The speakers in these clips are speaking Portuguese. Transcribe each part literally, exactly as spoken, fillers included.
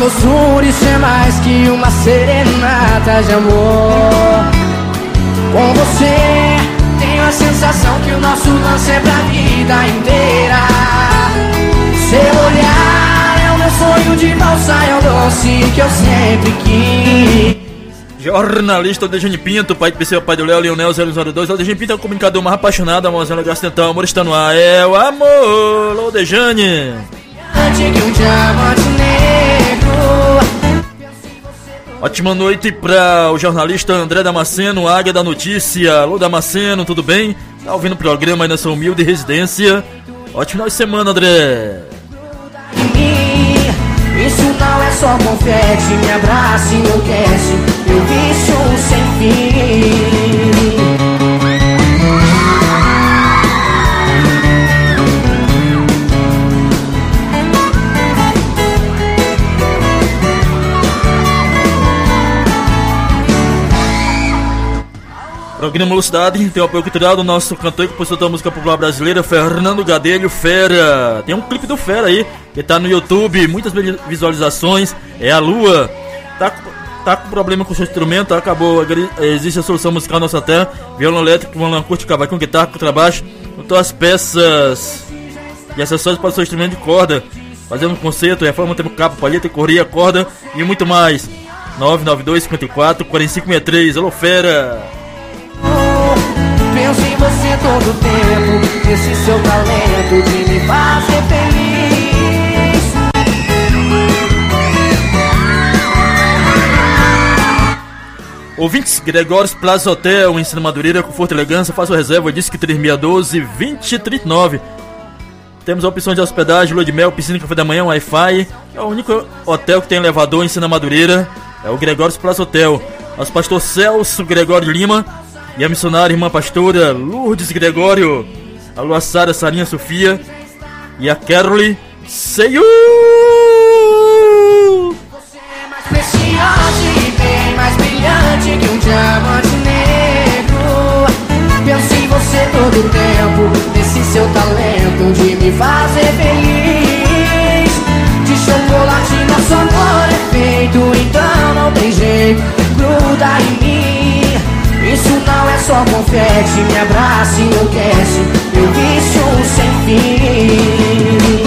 doçura, isso é mais que uma serenata de amor. Com você tenho a sensação que o nosso lance é pra vida inteira. Seu olhar é o meu sonho de valsa, é o doce que eu sempre quis. Jornalista Aldejane Pinto, pai de P C, pai do Léo, Leonel zero zero dois. Aldejane Pinto é o comunicador mais apaixonado, amorzinho gascental, amor está no ar, é o amor, Aldejane. Ótima noite pra o jornalista André Damasceno, Águia da Notícia. Alô Damasceno, tudo bem? Tá ouvindo o programa aí nessa humilde residência. Ótimo final de semana, André. Isso não é só confete, me abraça e enlouquece, meu vício sem fim. Programa Velocidade tem o apoio cultural do nosso cantor e compositor da música popular brasileira, Fernando Gadelho, Fera. Tem um clipe do Fera aí, que tá no YouTube, muitas visualizações, é a Lua. Tá, tá com problema com o seu instrumento, acabou, existe a solução musical na nossa terra, violão elétrico, violão acústico, cavaquinho, guitarra, contrabaixo, juntou as peças e acessórios para o seu instrumento de corda, fazendo um concerto, reforma, temos capa, palheta, correia, corda e muito mais. nove nove dois, cinco quatro, quatro cinco seis três, alô Fera. Penso em você todo o tempo, esse seu talento de me fazer feliz. Ouvintes, Gregórios Plaza Hotel, em Sena Madureira, conforto e elegância, faça a reserva, disque três seis um dois, dois zero três nove. Temos a opção de hospedagem, lua de mel, piscina, café da manhã, Wi-Fi. É o único hotel que tem elevador em Sena Madureira, é o Gregórios Plaza Hotel. Nosso pastor Celso Gregório Lima e a missionária irmã pastora Lourdes Gregório, a Lua Sara, Sarinha Sofia e a Carole Seiu. Você é mais preciosa e bem mais brilhante que um diamante negro. Penso em você todo o tempo, nesse seu talento de me fazer feliz. De chocolate nosso amor é feito, então não tem jeito, gruda em mim. Isso não é só confete, me abraça e enlouquece, meu vício sem fim.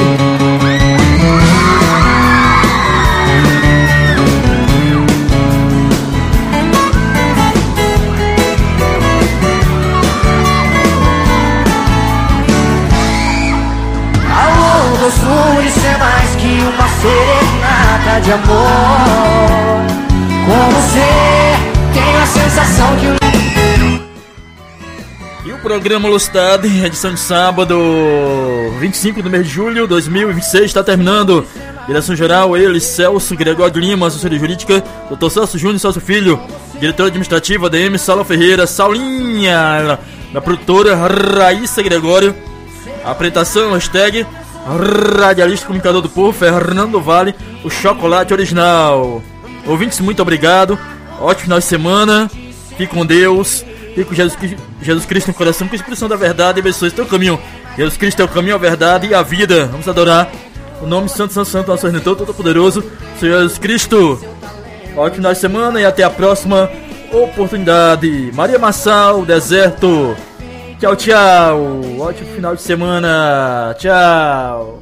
Alô, doçura, isso é mais que uma serenata de amor. Com você tenho a sensação que o E o programa Velocidade, edição de sábado, vinte e cinco do mês de julho de dois mil e vinte e seis, está terminando. Direção geral, ele, Celso Gregório Lima, assessoria jurídica, doutor Celso Júnior, Celso Filho, diretora administrativa, D M, Saulo Ferreira, Saulinha, da produtora Raíssa Gregório, a apresentação, hashtag, radialista comunicador do povo, Fernando Vale, o chocolate original. Ouvintes, muito obrigado, ótimo final de semana, fique com Deus. E com Jesus, Jesus Cristo no coração, com a expressão da verdade e abençoe o teu caminho. Jesus Cristo é o caminho, a verdade e a vida. Vamos adorar o nome Santo, Santo, Santo, nosso Redentor, Todo-Poderoso, Senhor Jesus Cristo. Ótimo final de semana e até a próxima oportunidade. Maria Massal, Deserto. Tchau, tchau. Ótimo final de semana. Tchau.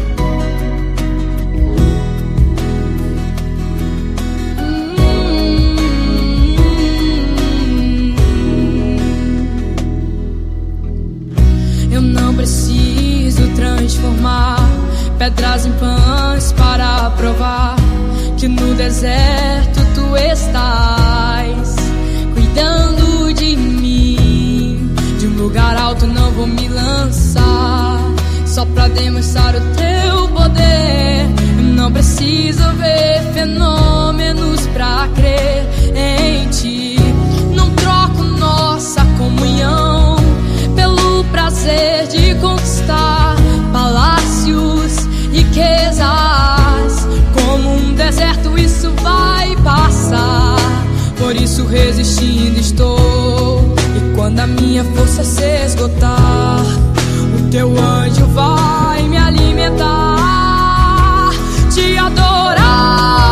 Preciso transformar pedras em pães para provar que no deserto tu estás cuidando de mim. De um lugar alto não vou me lançar só pra demonstrar o teu poder. Não preciso ver fenômenos pra crer em ti. Não troco nossa comunhão pelo prazer de conquistar palácios, riquezas. Como um deserto isso vai passar, por isso resistindo estou. E quando a minha força se esgotar, o teu anjo vai me alimentar, te adorar.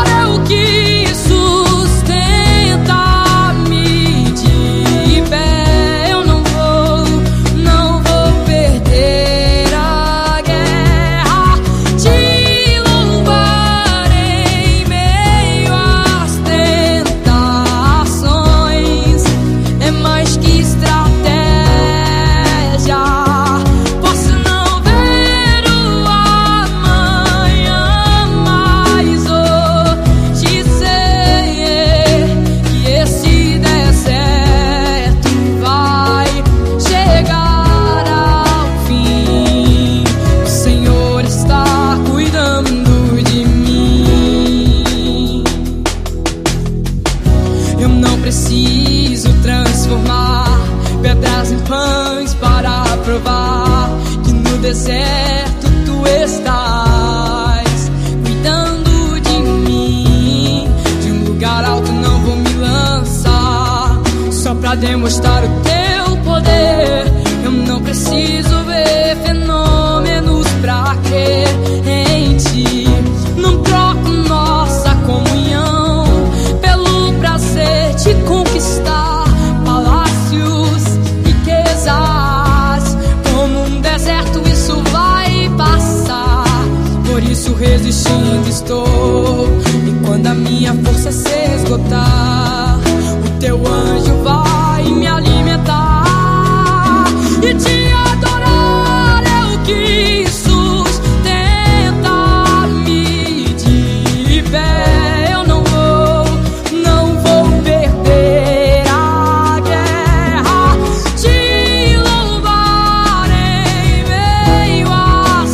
demonstrar o teu poder. Eu não preciso ver fenômenos pra crer em ti. Não troco nossa comunhão pelo prazer de conquistar palácios, riquezas. Como um deserto isso vai passar, por isso resistindo estou. E quando a minha força se esgotar, o teu anjo vai me alimentar e te adorar. É o que sustenta me de pé. Eu não vou, não vou perder a guerra. Te louvar em meio às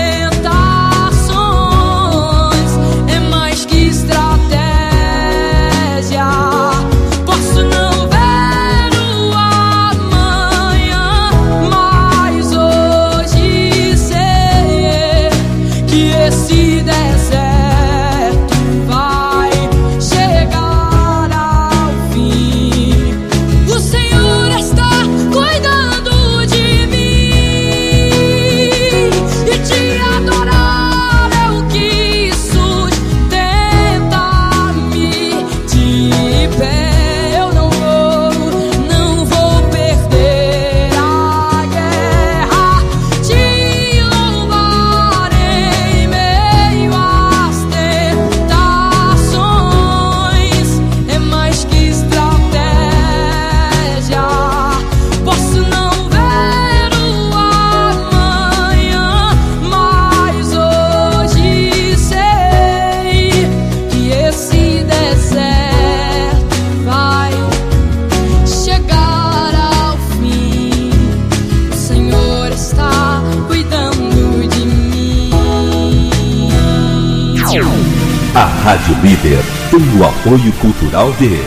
tentações é mais que estratégia. Posso não ver o amanhã, mas hoje sei que esse deserto vai chegar ao fim. O Senhor está cuidando de mim e te adorar é o que sustenta-me de pé. Eu não vou, não vou perder a guerra. Te louvar em meio às tentações é mais que estratégia. Posso não ver o amanhã, mas hoje sei que esse deserto vai chegar ao fim. O Senhor está cuidando de mim. A Rádio Líder tem o apoio cultural de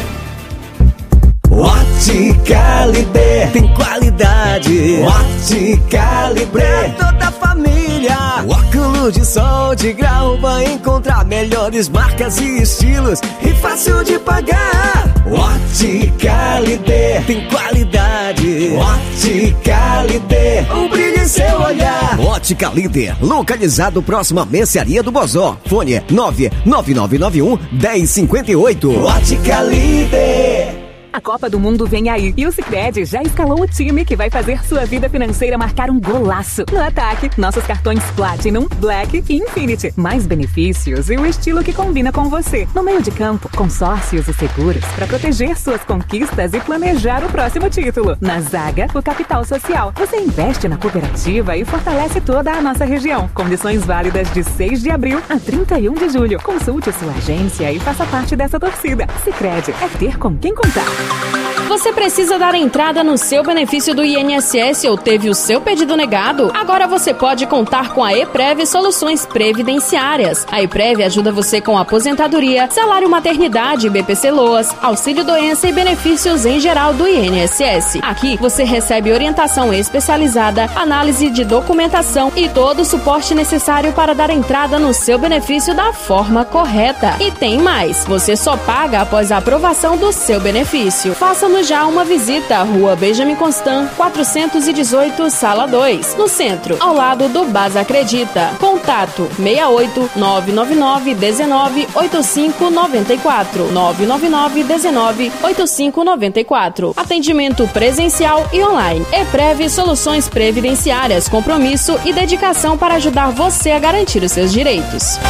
Ótica Libre tem qualidade. Ótica Libre é toda a família. Óculos de sol de grau vai encontrar melhores marcas e estilos e fácil de pagar. Ótica Libre tem qualidade. Ótica Libre, um brilho em seu olhar. Ótica Líder, localizado próximo à Mercearia do Bozó. Fone nove nove nove nove um, um zero cinco oito. Ótica Líder. A Copa do Mundo vem aí e o Sicredi já escalou o time que vai fazer sua vida financeira marcar um golaço. No ataque, nossos cartões Platinum, Black e Infinity. Mais benefícios e o estilo que combina com você. No meio de campo, consórcios e seguros para proteger suas conquistas e planejar o próximo título. Na zaga, o capital social. Você investe na cooperativa e fortalece toda a nossa região. Condições válidas de seis de abril a trinta e um de julho. Consulte sua agência e faça parte dessa torcida. Sicredi é ter com quem contar. Você precisa dar entrada no seu benefício do I N S S ou teve o seu pedido negado? Agora você pode contar com a EPREV Soluções Previdenciárias. A EPREV ajuda você com aposentadoria, salário maternidade, B P C Loas, auxílio doença e benefícios em geral do I N S S. Aqui você recebe orientação especializada, análise de documentação e todo o suporte necessário para dar entrada no seu benefício da forma correta. E tem mais, você só paga após a aprovação do seu benefício. Faça-nos já uma visita à Rua Benjamin Constant, quatrocentos e dezoito, Sala dois, no centro, ao lado do Baza Acredita. Contato seis oito nove nove nove um nove oito cinco nove quatro nove nove nove um nove oito cinco nove quatro. Atendimento presencial e online. EPREV Soluções Previdenciárias, compromisso e dedicação para ajudar você a garantir os seus direitos.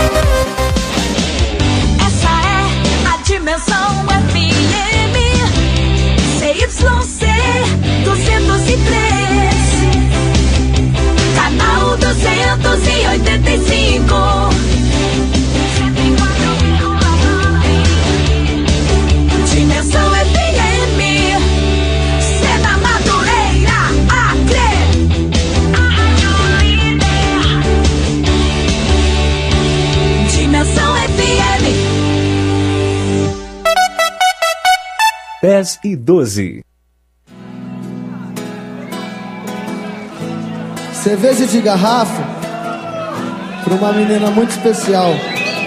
Essa é a Dimensão F M C Y C duzentos e três, canal duzentos e oitenta e cinco. Dimensão F M, cê da Madureira, Acre. Dimensão F M. dez e doze. Cerveja de garrafa para uma menina muito especial.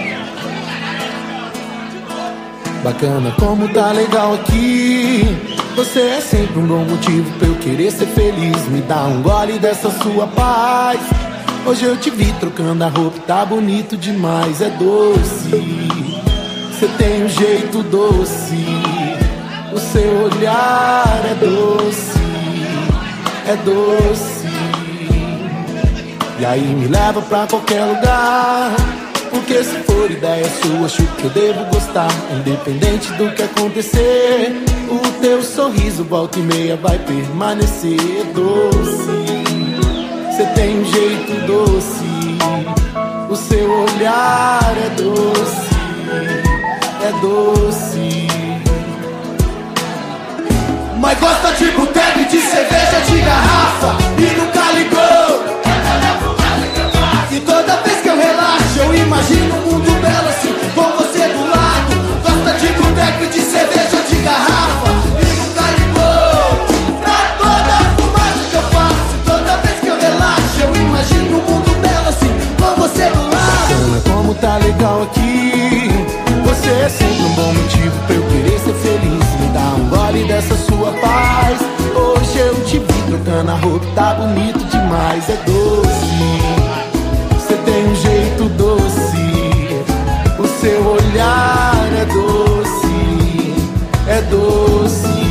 Bacana, como tá legal aqui. Você é sempre um bom motivo pra eu querer ser feliz. Me dá um gole dessa sua paz. Hoje eu te vi trocando a roupa, tá bonito demais. É doce, você tem um jeito doce. O seu olhar é doce, é doce. E aí me leva pra qualquer lugar, porque se for ideia sua, acho que eu devo gostar. Independente do que acontecer, o teu sorriso volta e meia vai permanecer doce. Você tem um jeito doce, o seu olhar é doce, é doce. Mas gosta de boteco e de cerveja de garrafa e nunca ligou. E toda vez que eu relaxo, eu imagino um mundo belo assim, com você do lado. Gosta de boteco e de cerveja de garrafa e nunca ligou pra toda a fumaça que eu faço. E toda vez que eu relaxo, eu imagino um mundo belo assim, com você do lado. Bacana, como tá legal aqui. Você é sempre um bom motivo pra eu querer ser feliz. Me dá um gole dessa sua paz. Hoje eu te vi trocando a roupa, tá bonito demais. É doce, você tem um jeito doce. O seu olhar é doce, é doce.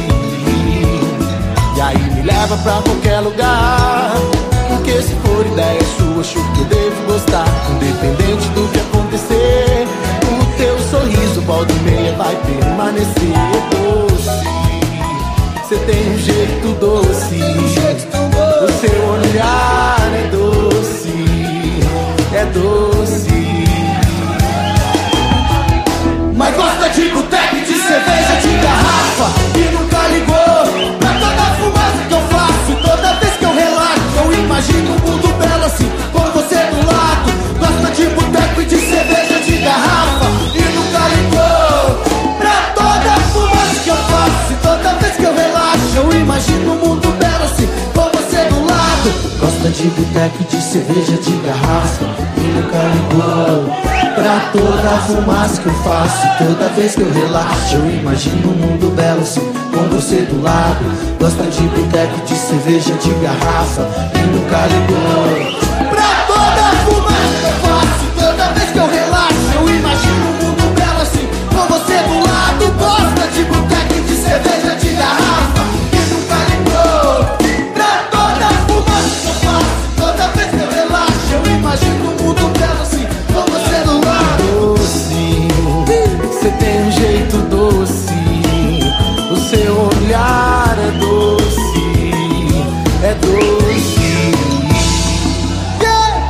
E aí me leva pra qualquer lugar, porque se for ideia sua, acho que eu devo gostar. Independente do que acontecer, o teu sorriso volta e meia vai permanecer doce. Você tem um jeito doce, o seu olhar é doce, é doce. Mas gosta de boteco e de cerveja de garrafa e nunca ligou pra toda a fumaça que eu faço. E toda vez que eu relaxo, eu imagino um mundo belo assim, com você do lado. Gosta de boteco e de cerveja de garrafa e nunca ligou pra toda a fumaça que eu faço. E toda vez que eu relaxo, eu imagino um mundo belo assim, com você do lado. Gosta de boteco e de cerveja de garrafa e nunca ligou pra toda a fumaça que eu faço. Toda vez que eu relaxo, eu imagino um mundo belo assim, com você do lado. Gosta de boteco e de cerveja de garrafa e nunca ligou pra toda a fumaça que eu faço. Toda vez que eu relaxo, eu imagino um mundo belo assim, com você do lado. Gosta de boteco e de cerveja de garrafa e nunca ligou pra toda a fumaça que eu faço. Toda vez que eu relaxo, eu imagino um mundo belo assim, com você do lado. Doce, você tem um jeito doce. O seu olhar é doce, é doce. Yeah!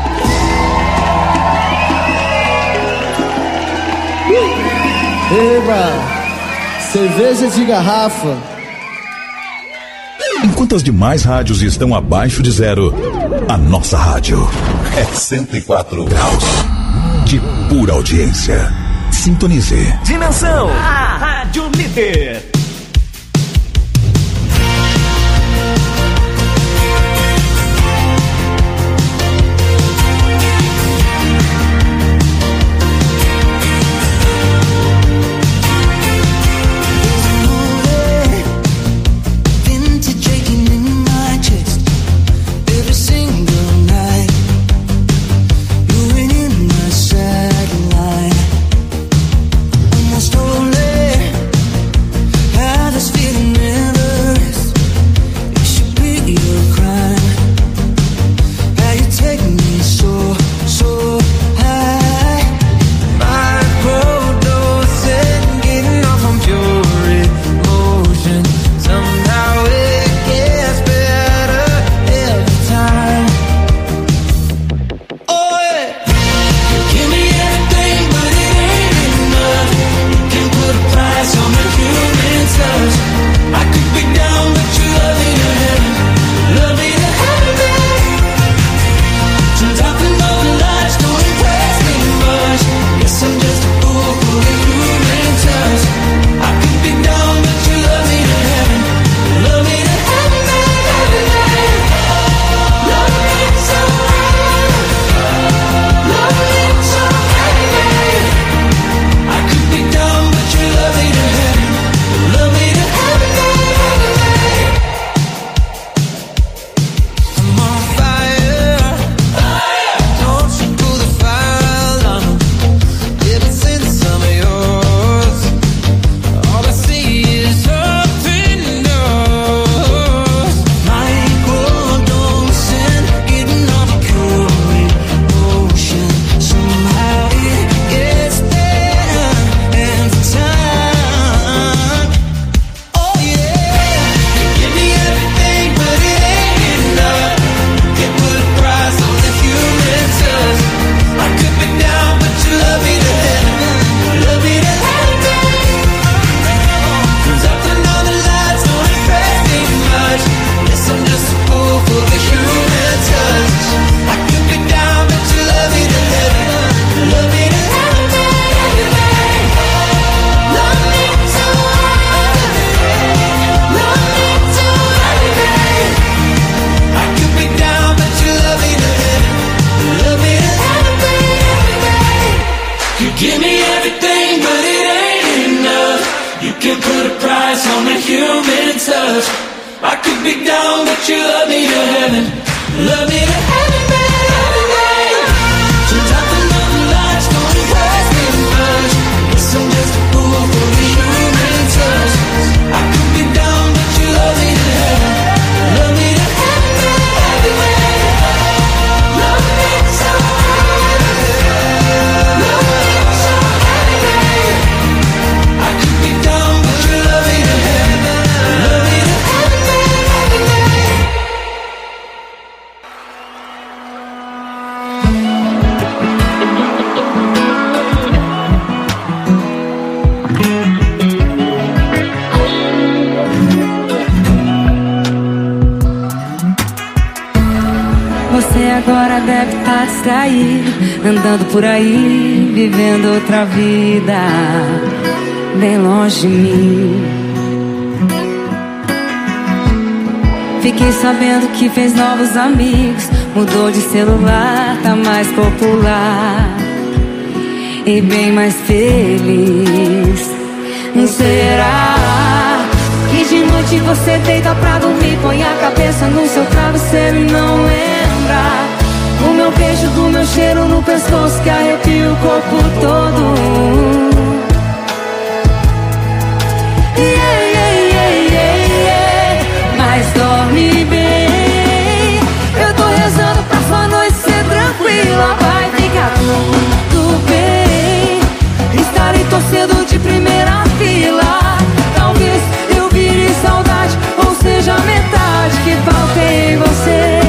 Eba, cerveja de garrafa. Enquanto as demais rádios estão abaixo de zero, a nossa rádio é cento e quatro graus de pura audiência. Sintonize. Dimensão, a Rádio Líder. Almost only everything, but it ain't enough. You can put a price on the human touch. I could be down, but you love me to heaven. Love me to heaven, baby. Turns out the northern lights don't impress me much. Guess I'm just a fool for the human touch. I could be down, but you love me to heaven. Love me to heaven, baby. Love me so heavy. Love me so heavy. I could be down, but you love me to heaven. Love me to heaven, baby. Você agora deve estar distraído, andando por aí, vivendo outra vida, bem longe de mim. Fiquei sabendo que fez novos amigos, mudou de celular, tá mais popular e bem mais feliz. Não será que de noite você deita pra dormir, põe a cabeça no seu travesseiro e não lembra o meu beijo, do meu cheiro no pescoço que arrepia o corpo todo? Yeah, yeah, yeah, yeah, yeah. Mas dorme bem, eu tô rezando pra sua noite ser tranquila. Vai ficar tudo bem, estarei torcendo de primeira fila. Talvez eu vire saudade, ou seja, metade que falta em você.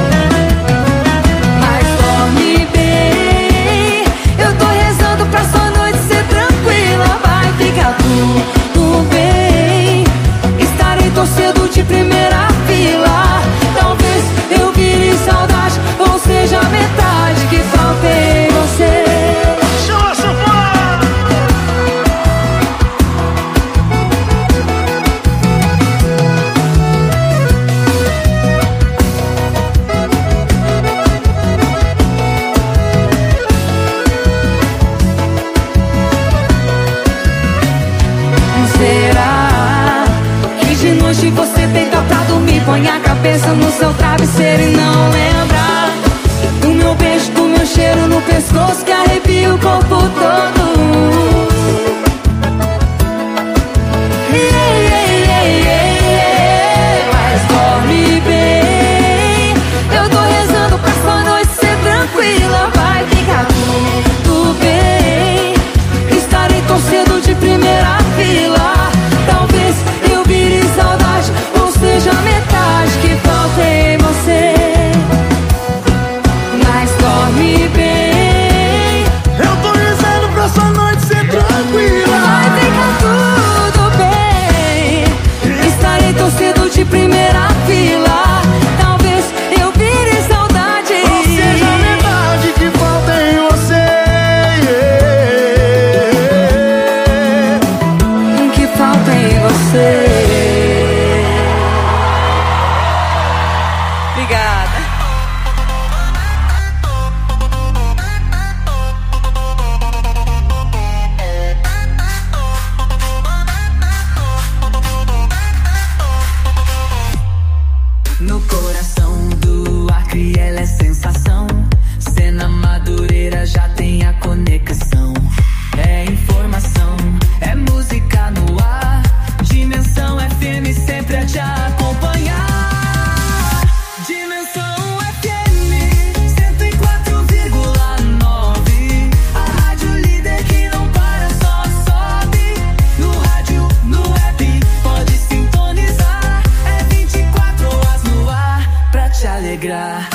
Mas dorme bem, eu tô rezando pra sua noite ser tranquila. Vai ficar tudo bem, estarei torcendo de primeira fila. Talvez eu vire saudade, ou seja, metade que falta em você. Será que de noite você deita pra dormir, põe a cabeça no seu travesseiro e não lembra do meu beijo, do meu cheiro no pescoço que arrepia o corpo todo? Yeah, yeah, yeah, yeah, yeah. Mas dorme bem, eu tô rezando pra sua noite ser tranquila. Vai ficar tudo bem, estarei torcendo de primeira fila. Talvez eu vire saudade, ou seja, metade que falta em você. Mas dorme bem, eu tô rezando pra sua noite ser tranquila. vai ficar tudo bem, estarei torcendo de primeira fila. Talvez eu vire saudade, ou seja, metade que falta em você. que falta em você. Obrigada. No coração do Acre ela é sensação. Cena Madureira já tem a conexão. É informação, é música no ar. Dimensão F M sempre a te acompanhar. Dimensão F M cento e quatro vírgula nove. A rádio líder que não para, só sobe. No rádio, no app, pode sintonizar. É vinte e quatro horas no ar pra te alegrar.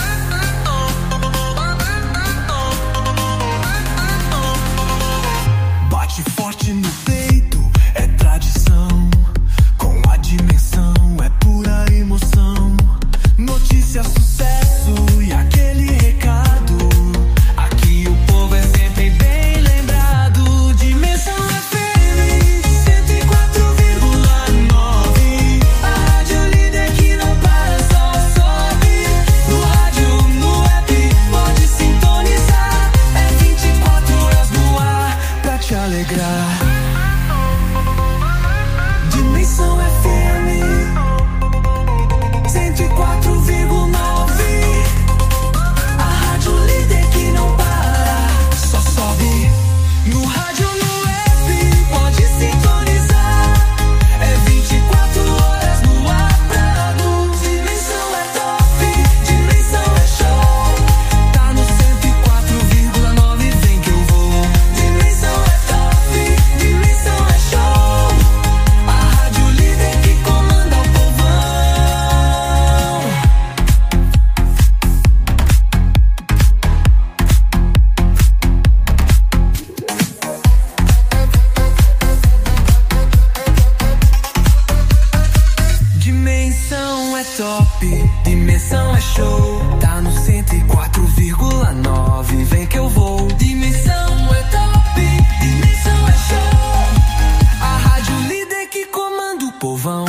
Bate forte no peito, é tradição. Com a dimensão, é pura emoção. Notícia, sucesso e aquele recado. Aqui o povo é sempre bem lembrado. Dimensão F M cento e quatro vírgula nove. A rádio líder que não para, só sobe. No rádio, no app, pode sintonizar. É vinte e quatro horas no ar pra te alegrar. alegrar. Dimensão F M cento e quatro vírgula nove, a rádio líder que não para, só sobe. No rádio, no app, pode sintonizar. É vinte e quatro horas no ar pra luz. Dimensão é top, dimensão é show. Tá no cento e quatro vírgula nove, vem que eu vou. Dimensão é top, dimensão é show. A rádio líder que comanda o povão. Dimensão é top, dimensão é show. Tá no cento e quatro vírgula nove, vem que eu vou. Dimensão é top, dimensão é show. A rádio líder que comanda o povão.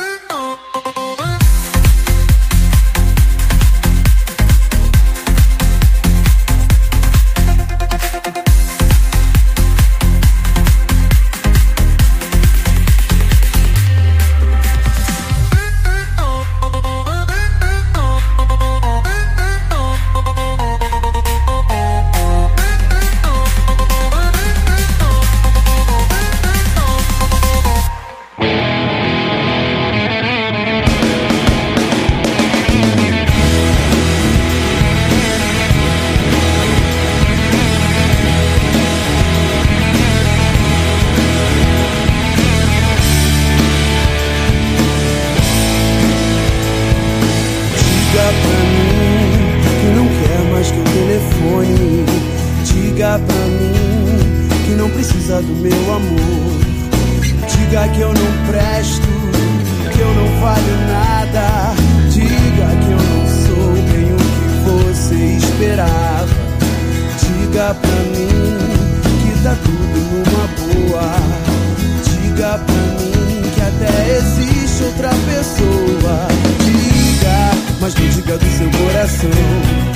Diga pra mim que não quer mais que o telefone. Diga pra mim que não precisa do meu amor. Diga que eu não presto, que eu não valho nada. Diga que eu não sou bem o que você esperava. Diga pra mim que tá tudo numa boa. Diga pra mim que até existe outra pessoa. Diga, mas não diga do seu coração.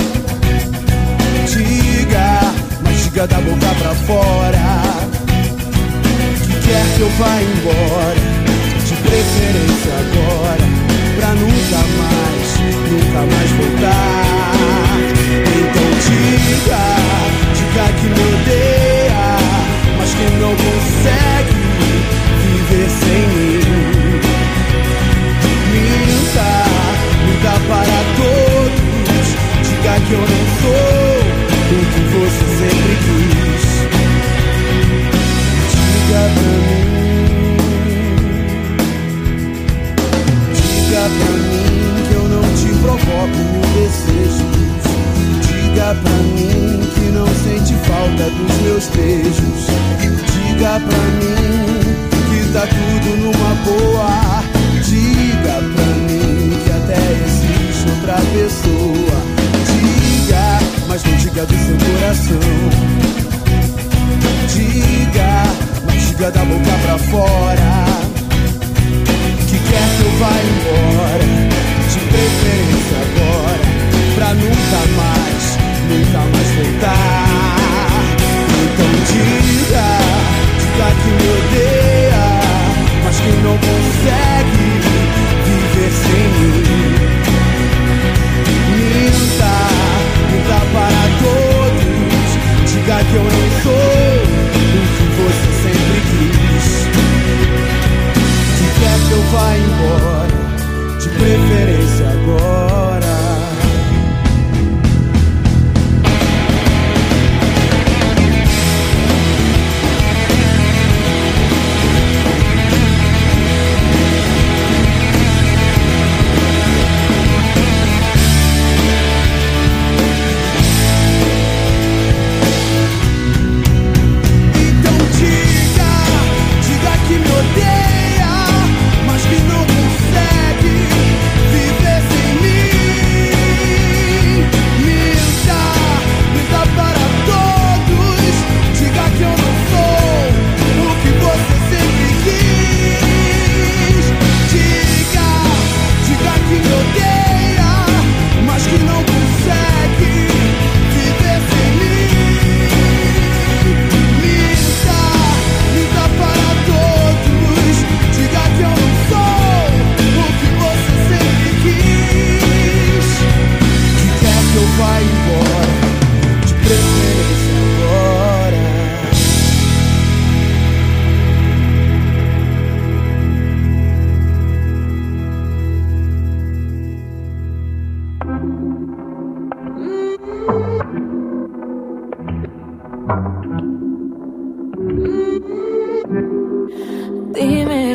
Diga, mas diga da boca pra fora que quer que eu vá embora, de preferência agora, pra nunca mais, nunca mais voltar. Então diga, diga que me odeia, mas que não consegue viver sem mim. Minta, minta para todos. Diga que eu não sou o que você sempre quis. Diga pra mim, diga pra mim que eu não te provoco mil desejos. Diga pra mim que não sente falta dos meus beijos. Diga pra mim que tá tudo numa boa. Diga pra mim que até existe outra pessoa. Diga, mas não diga do seu coração. Diga, mas diga da boca pra fora que quer que eu vá embora, de preferência agora, pra nunca mais, nunca mais voltar. Então diga, diga que me odeia, mas que não consegue viver sem mim. Minta, minta para todos. Diga que eu não sou o que você sempre quis. Que quer que eu vá embora, de preferência agora.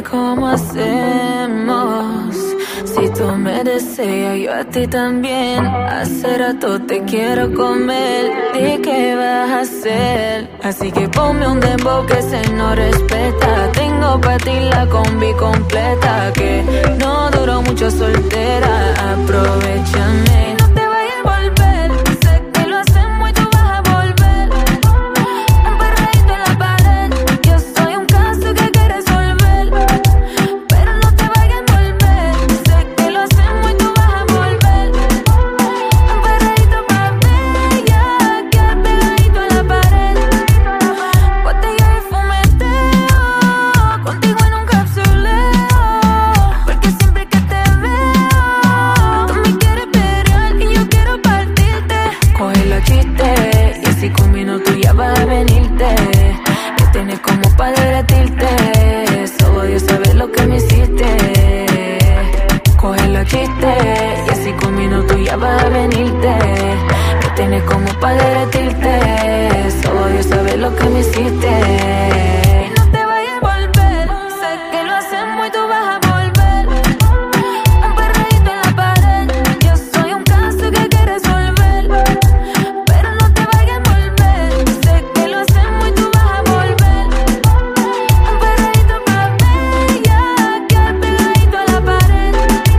cómo hacemos. Si tú me deseas, yo a ti también. Hace rato te quiero comer. ¿De qué vas a hacer? Así que ponme un dembow que se no respeta. Tengo pa' ti la combi completa. Que no duró mucho soltera. Aprovechame. No te vayas a volver. Sé que lo hacemos y tú vas a volver. Un perreíto en la pared. Yo soy un caso que hay que resolver. Pero no te vayas a volver. Sé que lo hacemos y tú vas a volver. Un perreíto pa' bella. Que pegadito en la pared. Botella y fumeteo. Contigo en un capsuleo. Porque siempre que te veo, tú me quieres pelear y yo quiero partirte. Coge los chistes y así con minutos ya vas a venirte. Ya tienes como para derretirte. Solo Dios sabe lo que me hiciste. Coge los chistes y así con minutos ya vas a venirte. Ya tienes como para derretirte. Solo Dios sabe lo que me hiciste. No te vayas a volver. Sé que lo hacemos y tú vas a volver. Un perreíto en la pared. Yo soy un caso que hay que resolver. Pero no te vayas a volver. Sé que lo hacemos y tú vas a volver. Un perreíto pa' bella. Que pegadito a la pared.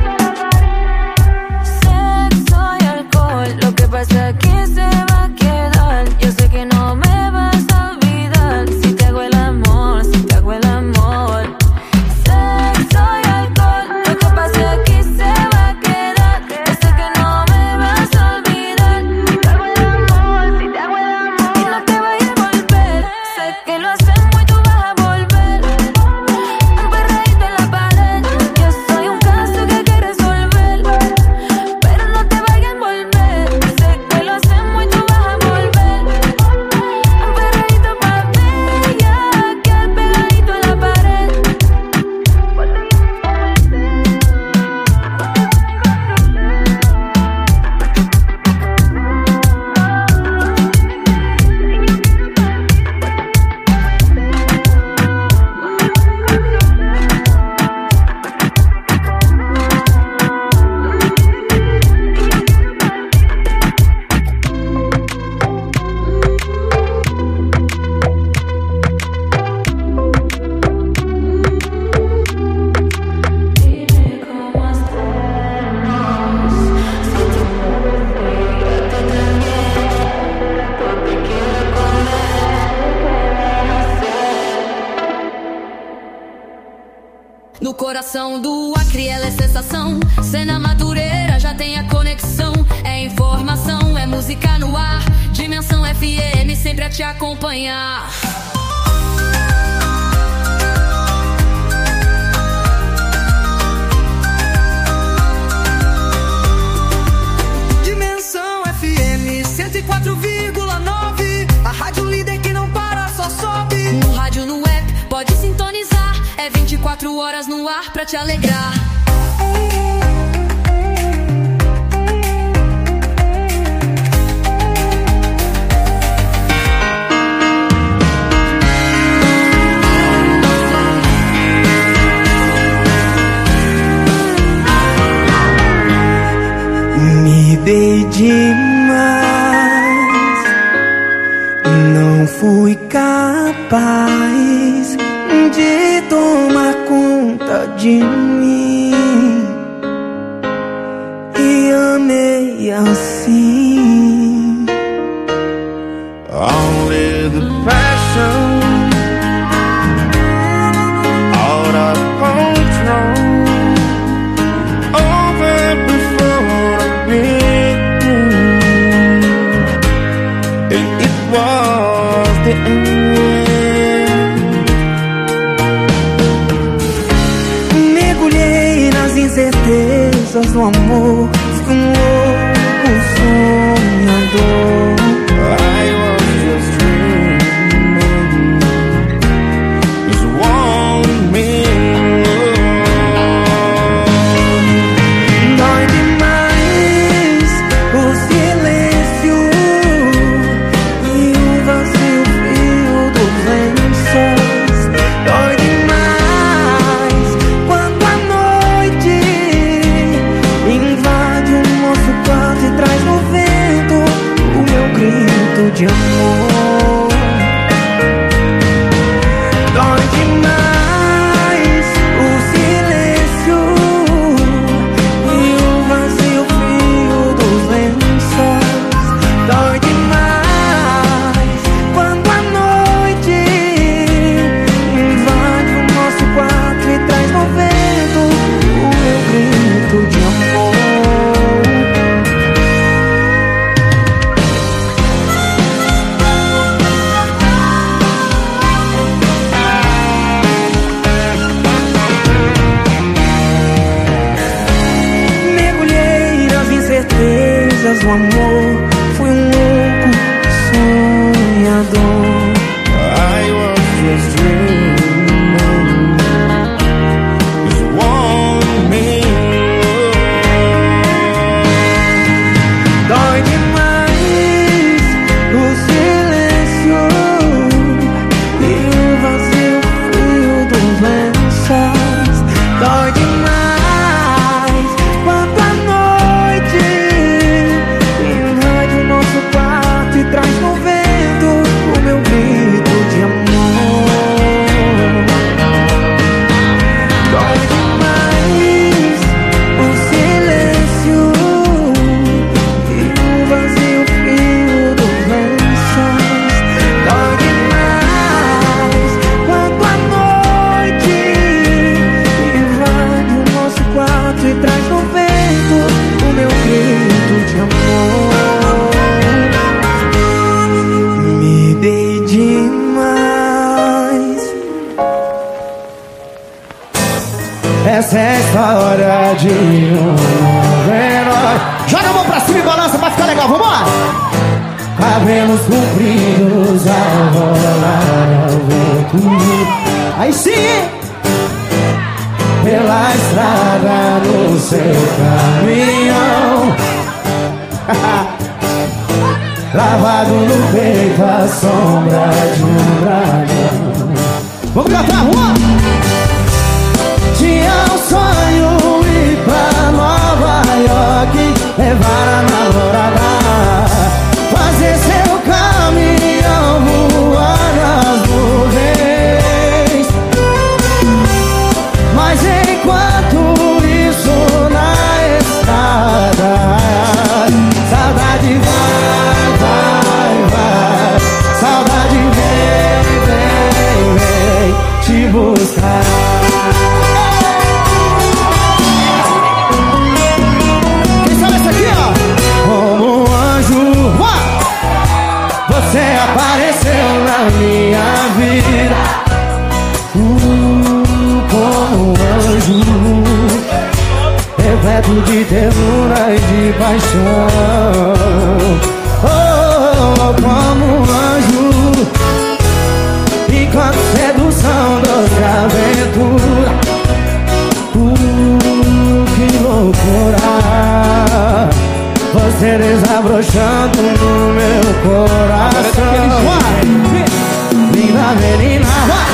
Sexo y alcohol. Lo que pasa aquí se va a quedar. Yo sé que no me vas a olvidar. Si te hago el amor, si te hago el amor. Sexo y alcohol. Lo que pasa aquí se va a quedar. Yo sé que no me vas a olvidar. Si te hago el amor, si te hago el amor. Y no te vayas a volver. Sé que lo hacemos y tú vas a volver. Un perreíto en la pared. Yo soy un caso que hay que resolver. Pero no te vayas a volver. Sé que lo hacemos y tú vas a volver. Un perreíto pa' bella. Que pegadito en la pared. No coração do Acre ela é sensação. Cena Madureira já tem a conexão. É informação, é música no ar. Dimensão F M sempre a te acompanhar. Dimensão F M cento e quatro vírgula nove. A rádio líder que não para, só sobe. No rádio, no app, pode sintonizar. É vinte e quatro horas no ar pra te alegrar. Me dei demais, não fui capaz de tomar conta de mim e amei assim. Only the passion out of control over before the beginning, and it was the end. Incertezas do amor, fui um louco sonhador. I was just dreaming, just one minute. Dói demais o silêncio e o vazio frio dos lençóis. Dói demais do amor, fui um louco sonhador. I was just dreaming, just one minute. Dói demais o silêncio e o vazio frio dos lençóis. Dói demais quando a noite invade o nosso quarto e traz no vento o meu grito de amor. Dói demais o silêncio e o vazio frio dos lençóis. Dói demais quando a noite invade o nosso quarto e traz no vento o meu grito de amor. Me dei demais. Essa é a história de um herói. Joga a mão pra cima e balança pra ficar legal, vambora! Cabelos compridos ao rolar ao vento. Aí sim! Pela estrada no seu caminhão. Lavado no peito a sombra de um dragão. Vamos cantar, rua! Tinha um sonho ir pra Nova York, levar a namorada, fazer seu caminhão voar nas nuvens. Mas enquanto isso na estrada, saudade vai, vai, vai. Saudade vem, vem, vem te buscar. Quem sabe essa aqui, ó? Como um anjo, você apareceu na minha vida. Uh, como um anjo, repleto de ternura e de paixão. Oh, como um anjo, enquanto sedução, doce aventura. Uh, que loucura, você desabrochando no meu coração. Linda menina,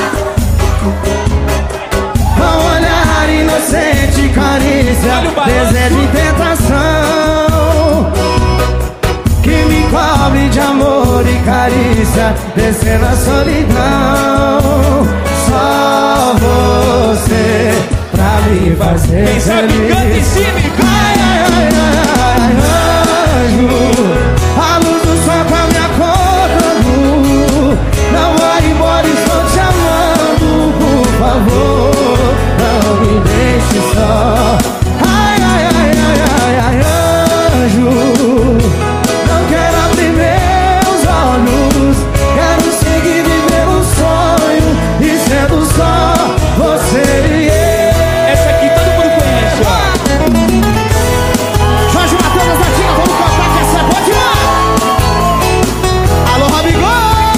um olhar inocente, carícia, desejo e tentação, que me cobre de amor e carícia, descendo a solidão. Só você pra me fazer feliz. Quem sabe canta em cima e canta. Ai, ai, ai, ai, anjo, a luz do sol com a minha cor. Não vai embora, estou te amando, por favor, não me deixe só. Ai, ai, ai, ai, ai, ai, anjo, não quero abrir meus olhos, quero seguir viver um sonho e sendo só você e eu. Essa aqui todo mundo conhece, ó. Jorge Matheus da Tia, vamos cantar que essa é boa demais. Alô, Rabigol!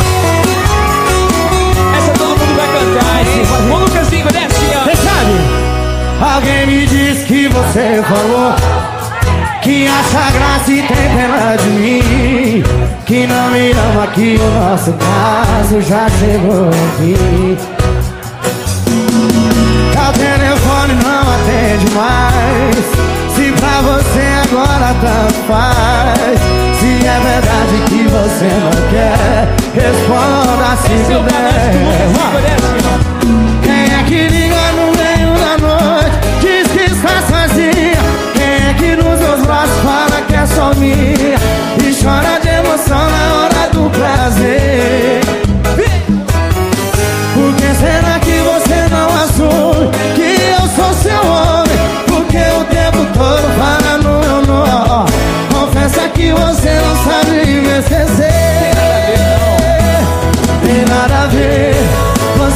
Essa todo mundo vai cantar, hein? Ô, Lucasinho, desce, ó. Quem sabe? Alguém me disse que você falou que acha graça e tem pena de mim, que não me ama, que o nosso caso já chegou aqui. O telefone não atende mais, se pra você agora tanto faz. Se é verdade que você não quer, responda se puder. Quem é que liga no meio da noite, diz que está sozinha? Quem é que nos seus braços fala que é só minha e chora de emoção na hora do prazer? Por que será que você não assume que eu sou seu homem? Porque o tempo todo fala no meu nome. Confessa que você não sabe me esquecer. Tem nada a ver,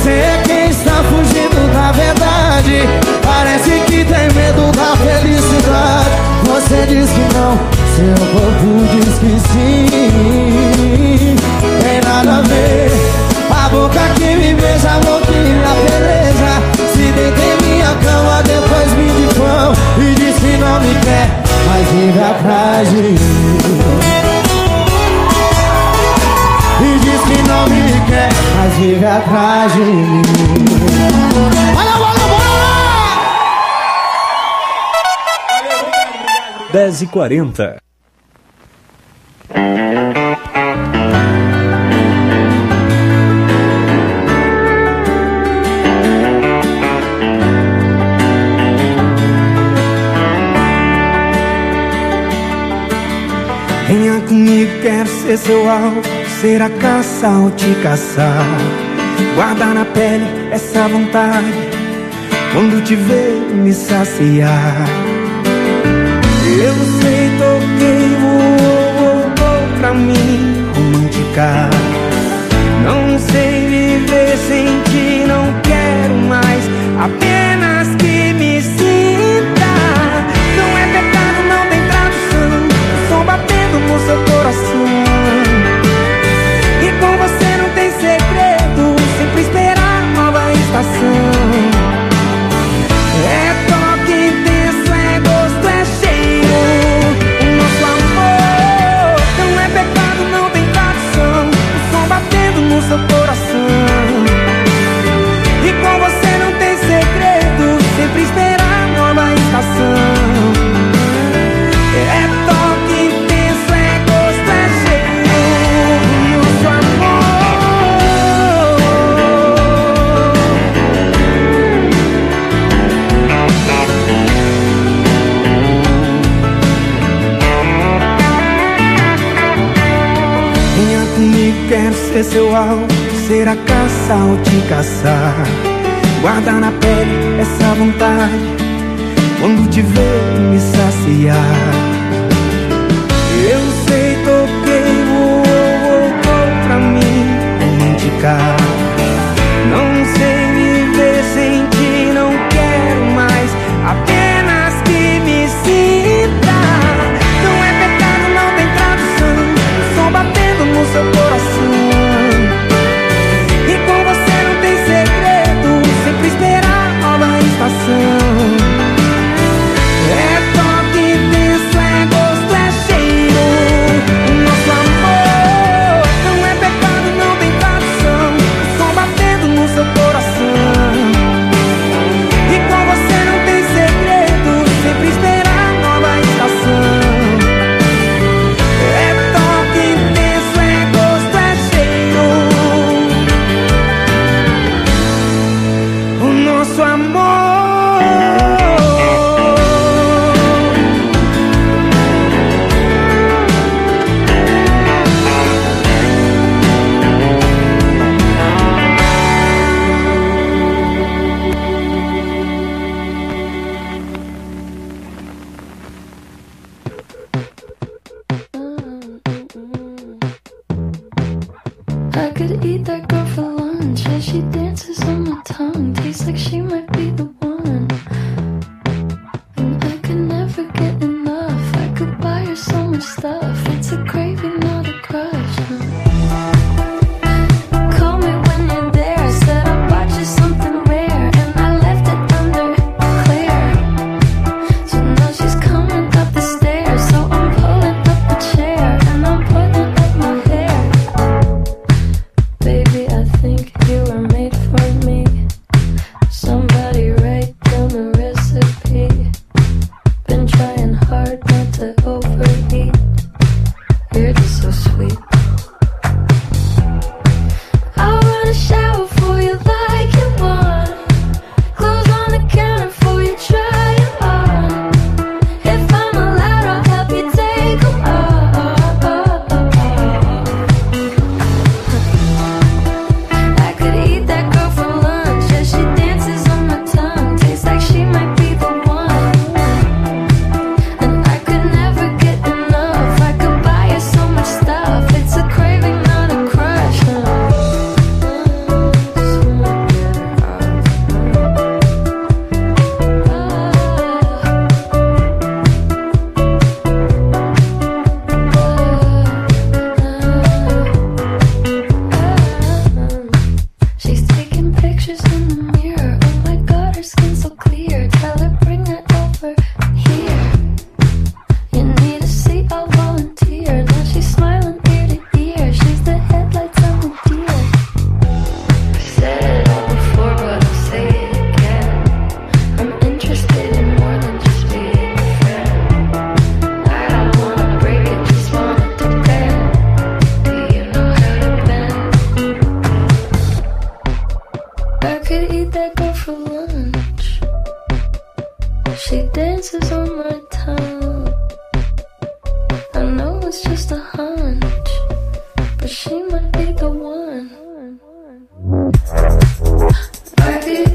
dez e quarenta. Venha comigo, quero ser seu alvo, ser a caça ao te caçar. Guardar na pele essa vontade, quando te ver me saciar. Eu sei, toquei, voltou pra mim romântica. Não sei viver sem ti, não quero mais, apenas que me sinta. Não é pecado, não tem tradução, o som batendo no seu coração. E com você não tem segredo, sempre esperar nova estação. É toque intenso, é gosto, é cheiro. O nosso amor não é pecado, não tem tradução, o som batendo no seu coração. E com você não tem segredo, sempre esperar nova estação. É toque intenso, é gosto, é cheiro. O nosso amor. Venha comigo, quero ser seu alvo, ser a caça ao te caçar. Guardar na pele essa vontade, quando te ver me saciar. Eu sei, toquei, voltou pra mim romântica. Não sei viver sem ti, não quero mais, apenas que me sinta. Não é pecado, não tem tradução, o som batendo no seu coração. E com você não tem segredo, sempre esperar nova estação. É toque intenso, é gosto, é cheiro. O nosso amor não é pecado, não tem tradução, o som batendo no seu coração. E com você não tem segredo, sempre esperar nova estação. É toque intenso, é gosto, é cheiro. O nosso amor. I could eat that girl for lunch as she dances on my tongue. Tastes like she might be the one. And I could never get enough. I could buy her so much stuff. It's a craving, not a crush. Call me when you're there. Said I bought you something rare, and I left it under clear. So now she's coming up the stairs. So I'm pulling up a chair and I'm putting up my hair. Baby, I think you were made for me. Somebody could eat that girl for lunch. She dances on my tongue. I know it's just a hunch, but she might be the one. I could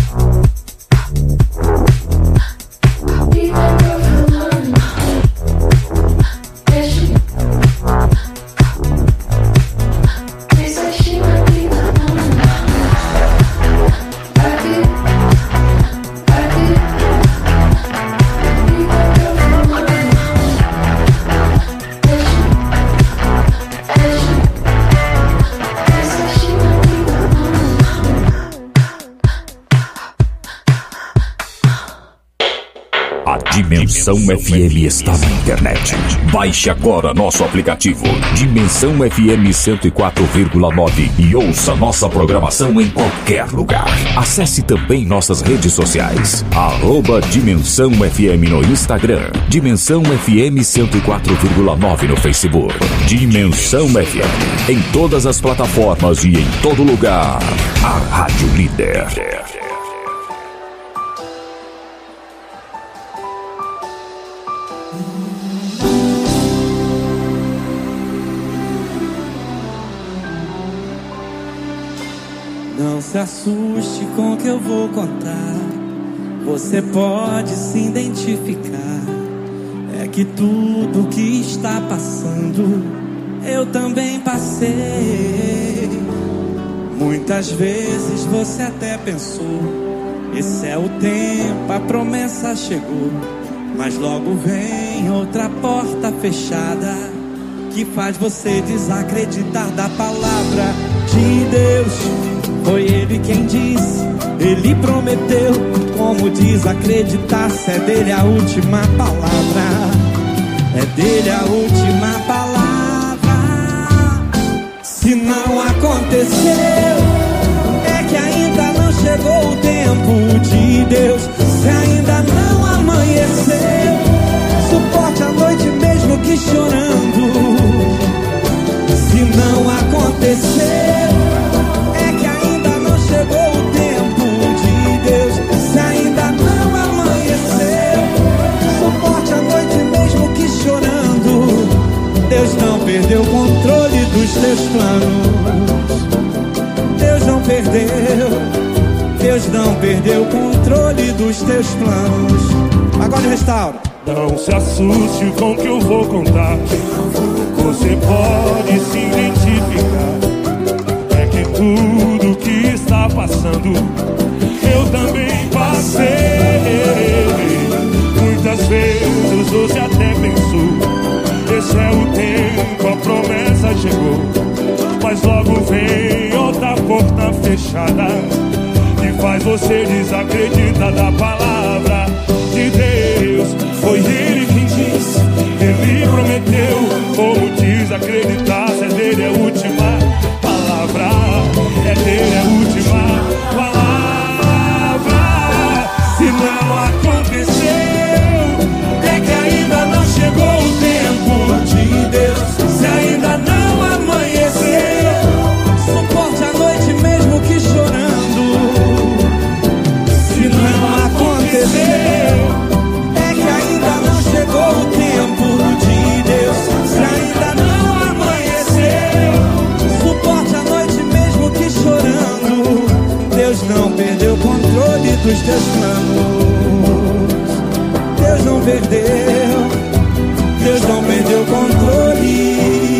eat that girl for lunch. Yeah, she they say she might be the one. I could, I could eat that girl for lunch. Yeah, she, yeah, she, they say she might be the A Dimensão F M está na internet. Baixe agora nosso aplicativo Dimensão F M cento e quatro vírgula nove e ouça nossa programação em qualquer lugar. Acesse também nossas redes sociais. Arroba Dimensão F M no Instagram. Dimensão F M cento e quatro vírgula nove no Facebook. Dimensão F M em todas as plataformas e em todo lugar. A Rádio Líder. Não se assuste com o que eu vou contar. Você pode se identificar. É que tudo que está passando eu também passei. Muitas vezes você até pensou: esse é o tempo, a promessa chegou. Mas logo vem outra porta fechada que faz você desacreditar da palavra de Deus. Foi Ele quem disse, Ele prometeu. Como desacreditar se é dele a última palavra? É dele a última palavra. Se não aconteceu, é que ainda não chegou o tempo de Deus. Se ainda não amanheceu, suporte a noite mesmo que chorando. Se não aconteceu, é que ainda não chegou o tempo de Deus. Se ainda não amanheceu, suporte a noite mesmo que chorando. Deus não perdeu o controle dos teus planos. Deus não perdeu. Deus não perdeu o controle dos teus planos. Agora restaura. Não se assuste com o que eu vou contar. Você pode se identificar. É que tudo que está passando eu também passei. Muitas vezes você até pensou: esse é o tempo, a promessa chegou. Mas logo vem outra porta fechada que faz você desacreditar da palavra de Deus. Foi Ele quem disse, Ele prometeu. Como desacreditar se é dele a última palavra? É dele a última palavra. Se não aconteceu, é que ainda não chegou o tempo de Deus. Se ainda não amanheceu, suporte a noite mesmo que chorando. Se não aconteceu, é que ainda não chegou o tempo de Deus. Se ainda não amanheceu, suporte a noite mesmo que chorando. Deus não perdeu o controle dos teus planos. Deus não perdeu. Deus não perdeu o controle.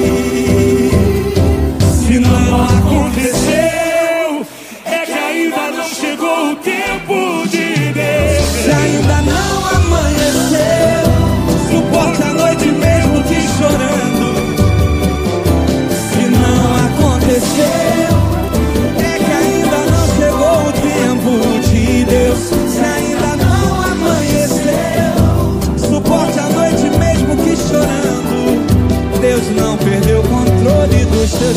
Se não aconteceu, é que ainda não chegou o tempo de Deus. Se ainda não amanheceu, suporte a noite mesmo que chorando. Se não aconteceu, é que ainda não chegou o tempo de Deus. Se ainda não amanheceu, suporte a noite mesmo que chorando. Deus não perdeu o controle dos teus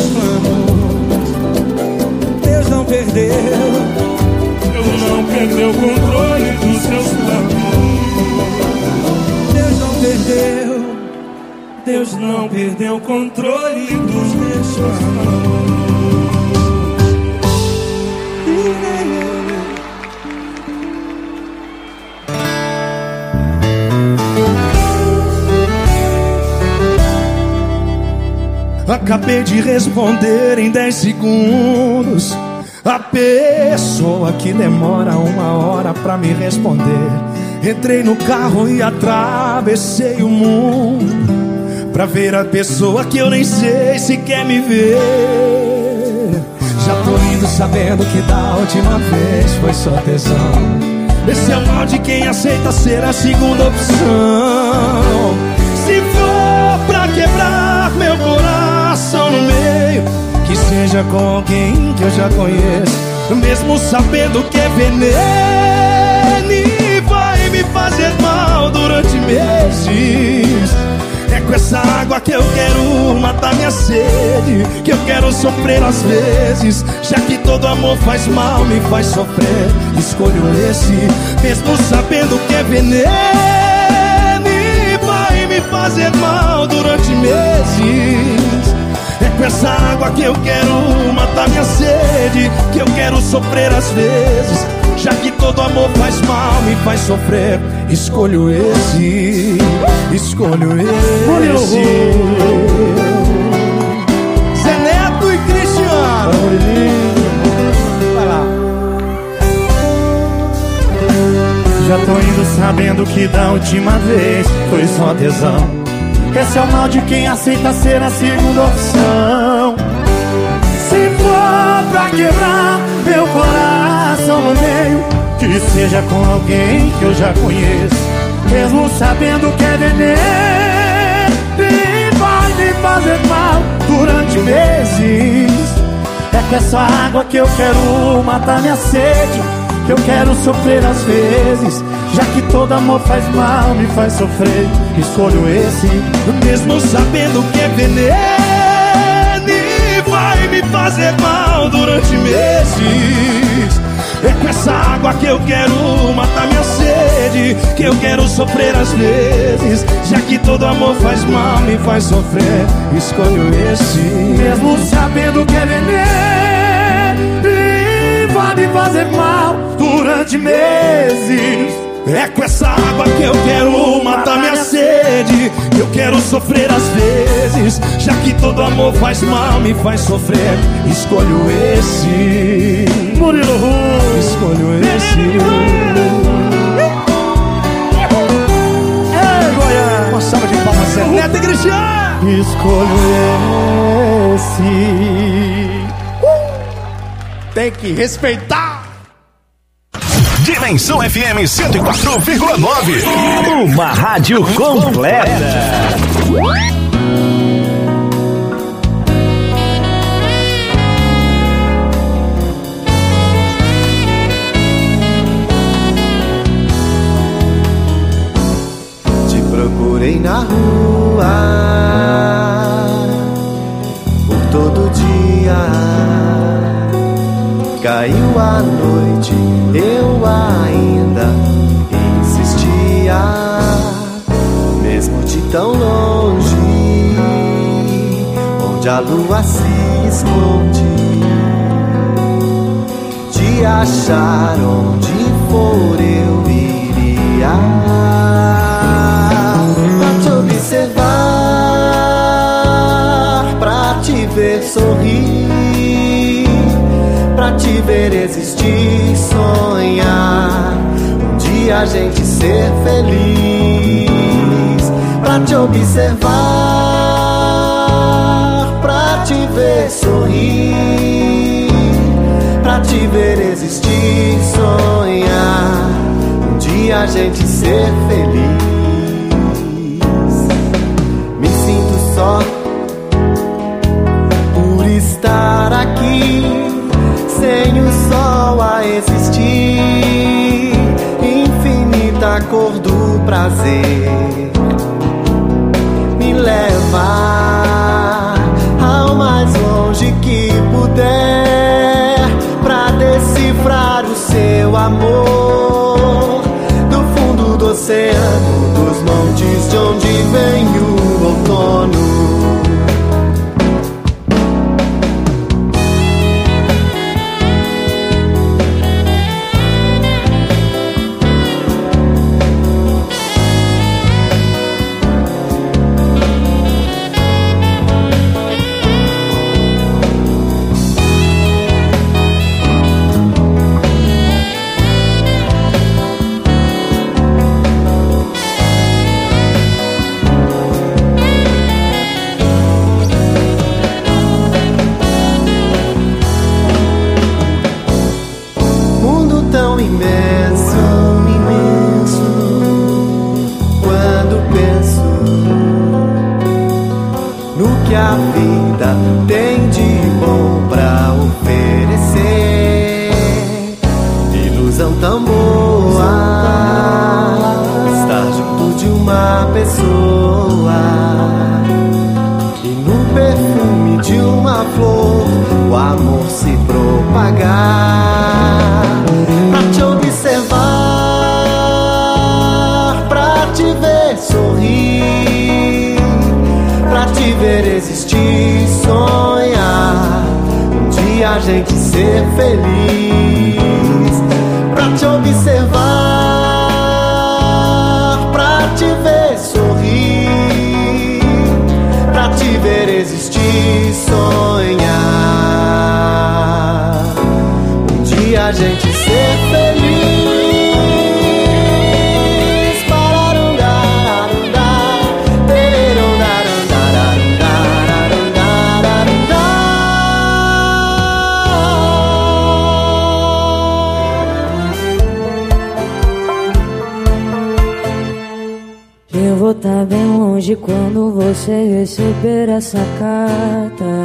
planos. Deus não perdeu. Deus não perdeu o controle dos seus planos. Deus não perdeu. Deus não perdeu o controle dos teus planos. Acabei de responder em dez segundos. A pessoa que demora uma hora pra me responder. Entrei no carro e atravessei o mundo pra ver a pessoa que eu nem sei se quer me ver. Já tô indo sabendo que da última vez foi só tesão. Esse é o mal de quem aceita ser a segunda opção. Se for pra quebrar meu coração no meio, que seja com alguém que eu já conheço, mesmo sabendo que é veneno e vai me fazer mal durante meses. É com essa água que eu quero matar minha sede, que eu quero sofrer às vezes, já que todo amor faz mal, me faz sofrer. Escolho esse, mesmo sabendo que é veneno e vai me fazer mal durante meses. É com essa água que eu quero matar minha sede, que eu quero sofrer às vezes, já que todo amor faz mal, me faz sofrer. Escolho esse, escolho esse. Zé Neto e Cristiano. Vai lá. Já tô indo sabendo que da última vez foi só tesão. Esse é o mal de quem aceita ser a segunda opção. Se for pra quebrar meu coração no meio, que seja com alguém que eu já conheço, mesmo sabendo que é veneno e vai me fazer mal durante meses. É com essa água que eu quero matar minha sede, que eu quero sofrer às vezes, já que todo amor faz mal, me faz sofrer. Escolho esse, mesmo sabendo que é veneno e vai me fazer mal durante meses. É com essa água que eu quero matar minha sede, que eu quero sofrer às vezes, já que todo amor faz mal, me faz sofrer. Escolho esse, mesmo sabendo que é veneno e vai me fazer mal durante meses. É com essa água que eu quero matar minha sede, que eu quero sofrer às vezes, já que todo amor faz mal, me faz sofrer. Escolho esse, Murilo Ru. Escolho esse. Ei, Goiás, uma salva de palmas, Zé Neto e Cristiano. Escolho esse. uh! Tem que respeitar. Dimensão F M cento e quatro vírgula nove. Uma rádio completa. Te procurei na rua por todo dia. Caiu a noite, eu ainda insistia, mesmo de tão longe, onde a lua se esconde, de achar onde for eu iria, pra te observar, pra te ver sorrir, pra te ver existir, sonhar, um dia a gente ser feliz, pra te observar, pra te ver sorrir, pra te ver existir, sonhar, um dia a gente ser feliz. Me sinto só por estar aqui, sem o sol a existir, infinita cor do prazer, me leva ao mais longe que puder, pra decifrar o seu amor, do fundo do oceano, dos montes de onde vem o outono. imenso, imenso. Quando penso no que a vida tem de bom pra oferecer, ilusão tão boa estar junto de uma pessoa, e no perfume de uma flor o amor se propagar. Pra te observar, pra te ver sorrir, pra te ver existir, sonhar, um dia a gente ser feliz. Pra te observar, pra te ver sorrir, pra te ver existir, sonhar, um dia a gente ser feliz. Eu vou tá bem longe quando você receber essa carta.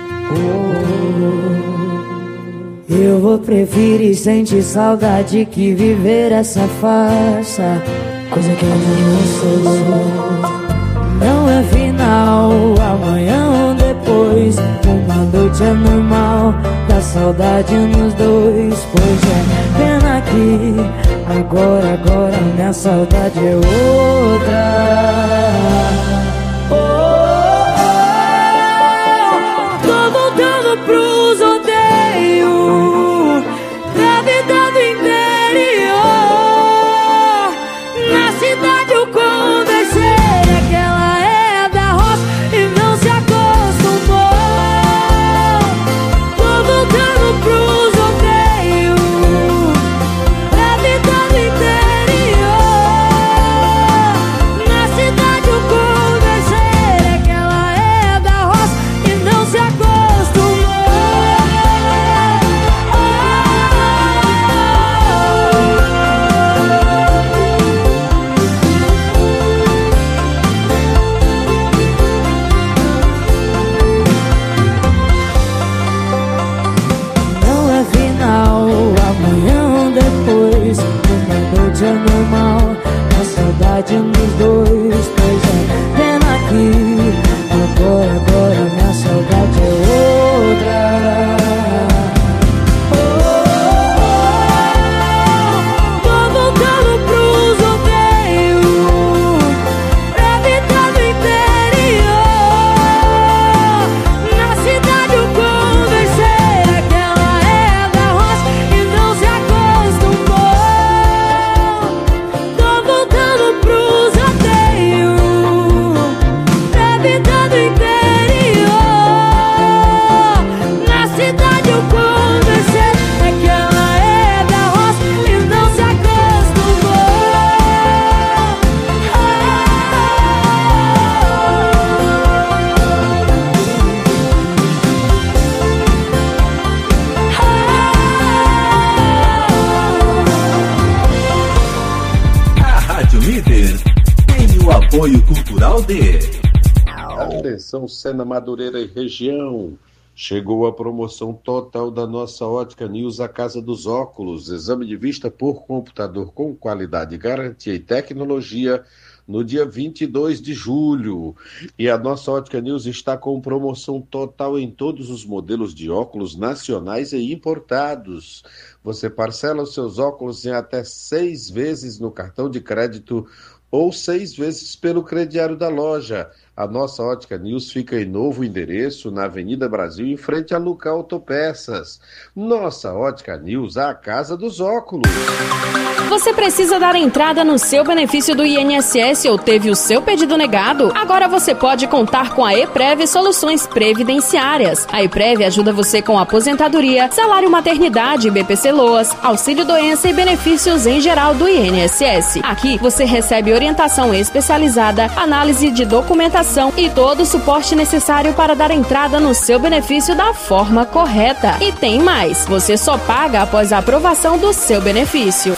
Oh, eu vou preferir sentir saudade que viver essa farsa, coisa que eu não sou. Não é final, amanhã ou depois, uma noite é normal, dá saudade nos dois. Pois é, pena que agora, agora minha saudade é outra. Oh, oh, oh, tô voltando pros rodeios, pra vida do interior. Na cidade eu conversei, aquela é da roça e não se acostumou. Tô voltando pros rodeios, pra vida do interior. Na cidade eu conversei, aquela é da roça e não se acostumou. Não é final, amanhã ou depois, uma noite é normal, a saudade nos dois. Pois é, pena que agora, agora minha saudade é outra. Oh, oh, oh, tô voltando pros rodeios, pra vida do interior. Na cidade eu conversei, aquela é da roça e não se acostumou. Tô voltando pros rodeios, pra vida do interior. Na cidade eu conversei, aquela é da roça e não se acostumou. A Rádio Líder tem o apoio cultural de... Atenção, Sena Madureira e região. Chegou a promoção total da nossa Ótica News, a Casa dos Óculos. Exame de vista por computador com qualidade, garantia e tecnologia no dia vinte e dois de julho. E a nossa Ótica News está com promoção total em todos os modelos de óculos nacionais e importados. Você parcela os seus óculos em até seis vezes no cartão de crédito ou seis vezes pelo crediário da loja. A nossa Ótica News fica em novo endereço, na Avenida Brasil, em frente a Luca Autopeças. Nossa Ótica News, a casa dos óculos. Você precisa dar entrada no seu benefício do I N S S ou teve o seu pedido negado? Agora você pode contar com a EPREV Soluções Previdenciárias. A EPREV ajuda você com aposentadoria, salário maternidade, B P C Loas, auxílio doença e benefícios em geral do I N S S. Aqui você recebe orientação especializada, análise de documentação documentação e todo o suporte necessário para dar entrada no seu benefício da forma correta. E tem mais, você só paga após a aprovação do seu benefício.